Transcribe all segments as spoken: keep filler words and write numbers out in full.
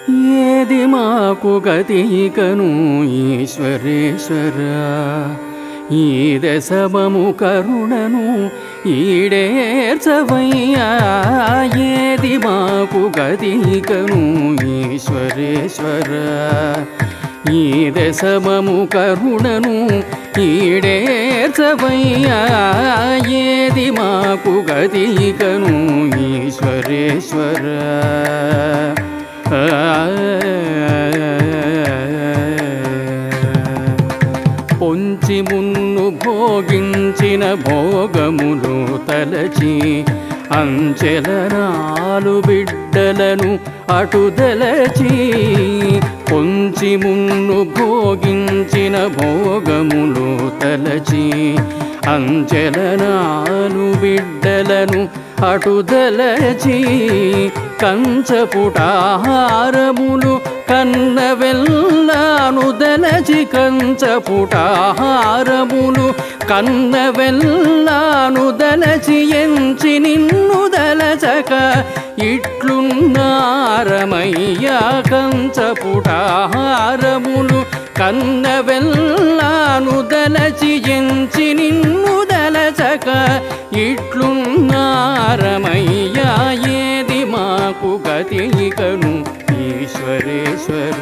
ఏది మాకు గతికను ఈశ్వరేశ్వర ఈ దశమము కరుణను ఈడేర్చవయ్యా ఏది మాకు గతికను ఈశ్వరేశ్వర ఈ దశమము కరుణను ఈడేర్చవయ్యా ఏది మాకు గతికను ఈశ్వరేశ్వర పొంచి మున్ను భోగించిన భోగములు తలచి అంచెలనాలు బిడ్డలను అటుదలచి పొంచి మున్ను భోగించిన భోగములు తలచి అంచెలనాలు బిడ్డలను అటుదలచి కంచపుటాహారములు కన్నవెల్లాను దలచి కంచపుటాహారములు కన్నవెల్లాను దలచి ఎంచి నిన్ను దలచక ఇట్లున్నారమయ్యా కంచపుటాహారములు కన్నవెల్లాను దలచి ఎంచి నిన్ను దలచక ఇట్లున్నారమయ్యా ఏది మాకు గతికను ఈశ్వరేశ్వర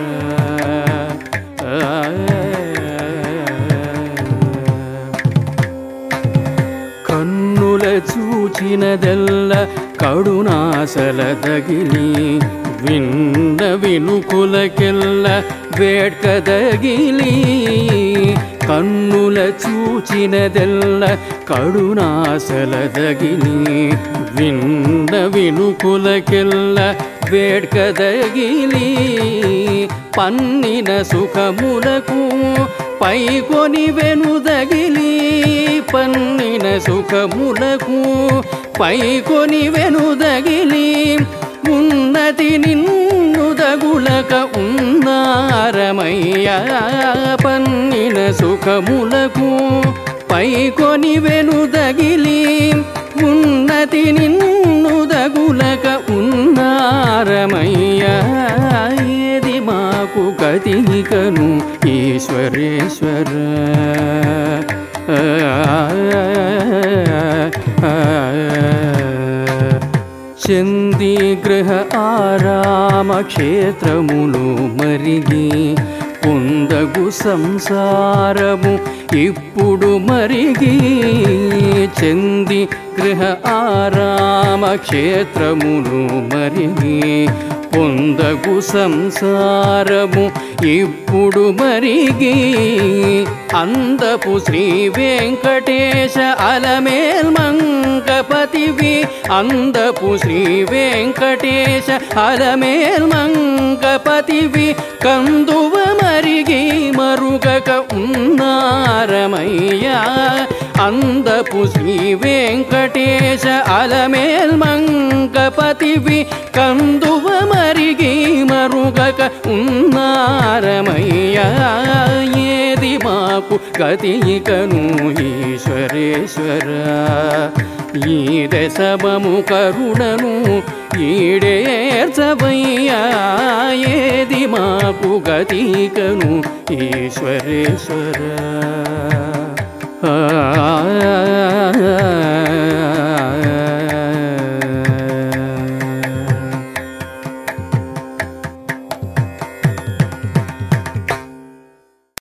కన్నుల చూచినదెల్ల కడునాసల తగిలి విన్న వినుకులకెల్ల వేడ్కదగిలి కన్నుల చూచినదెల్ల కడునాసల తగిలి విన్న వినుకులకెల్ల వేడ్కదగిలి పన్నిన సుఖములకు పైకొని వెనుదగిలి పన్నిన సుఖములకు పైకొని వెనుదగిలి ఉన్నతి నిన్ను దగులక ఉన్నారమయ్యా పన్నిన సుఖములకు పైకొని వెనుదగిలి ఉన్నతి నిన్ను దగులక ఉన్నారమయ్యా ఏది మాకు గతికను ఈశ్వరేశ్వర చందీ గృహ ఆరామ క్షేత్రములు మరిగి పొందగు సంసారము ఇప్పుడు మరిగి చంది గృహ ఆరామ క్షేత్రములు మరిగి పొందగు సంసారము ఇప్పుడు మరిగి అందపు శ్రీ వెంకటేశ అలమేల్మంగపతివి అందపు శ్రీ వెంకటేశ అలమేల్మంగపతివి కందువ మరిగి మరుగక ఉన్నారమయ్యా అందపు శ్రీ వెంకటేశ అలమేల్మంగపతివి కందువ మరిగి మరుగక ఉన్నారమయ్యా ఏది మాకు గతికను ఈశ్వరేశ్వర ఈ దశమము కరుణను ఈడేర్చవయ్యా ఏది మాకు గతికను ఈశ్వరేశ్వర ఆ